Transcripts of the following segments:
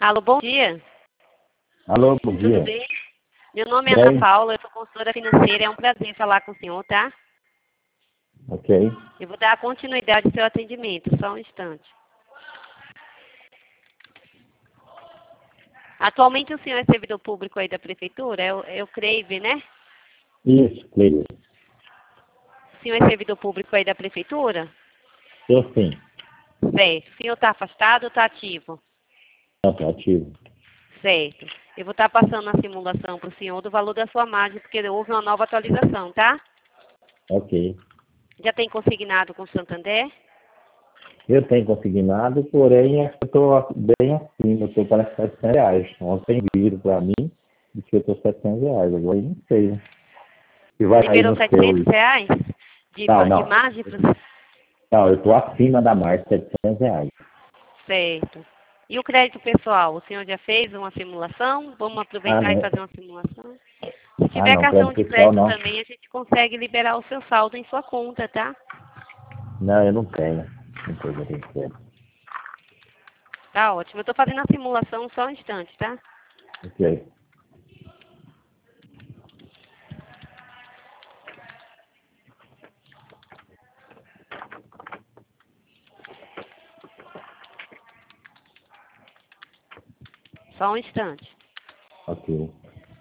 Alô, bom dia. Alô, bom dia. Tudo bem? Meu nome é Ana Paula, eu sou consultora financeira. É um prazer falar com o senhor, tá? Ok. Eu vou dar continuidade ao seu atendimento, só um instante. Atualmente o senhor é servidor público aí da prefeitura? É o CREIV, né? Isso, Cleide. O senhor é servidor público aí da prefeitura? Eu sim. Certo. O senhor está afastado ou está ativo? Tá ativo. Certo. Eu vou estar passando a simulação para o senhor do valor da sua margem, porque houve uma nova atualização, tá? Ok. Já tem consignado com o Santander? Eu tenho consignado, porém eu estou bem acima, eu estou para R$ 700. Ontem viram para mim e que eu estou R$ 700. Agora eu não sei. Se vai cair Liberou no seu. R$ 700 de Não. margem para o... Não, eu estou acima da marca, R$ 700. Certo. E o crédito pessoal? O senhor já fez uma simulação? Vamos aproveitar e Não. fazer uma simulação? Se tiver Não, cartão de crédito pessoal crédito não. também, a gente consegue liberar o seu saldo em sua conta, tá? Não, eu não tenho. Não tenho crédito pessoal. Tá ótimo. Eu estou fazendo a simulação só um instante, tá? Ok. Só um instante. Ok.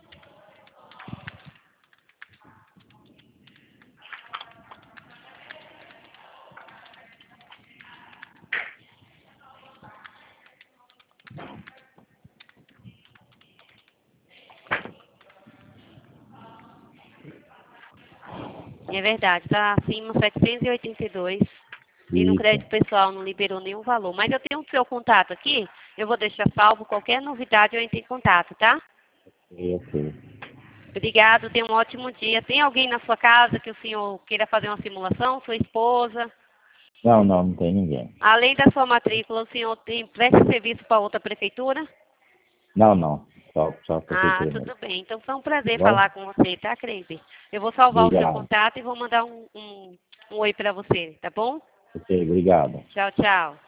É verdade, está acima 782. E no Isso. crédito pessoal não liberou nenhum valor. Mas eu tenho o seu contato aqui, eu vou deixar salvo. Qualquer novidade eu entro em contato, tá? Ok. Obrigado, tenha um ótimo dia. Tem alguém na sua casa que o senhor queira fazer uma simulação? Sua esposa? Não tem ninguém. Além da sua matrícula, o senhor presta serviço para outra prefeitura? Não. Só a Ah, prefeitura mesmo. tudo bem. Então foi um Tá prazer bom? falar com você, tá, Cleibe? Eu vou salvar o seu Obrigado. contato e vou mandar um oi para você, tá bom? Ok, obrigado. Tchau, tchau.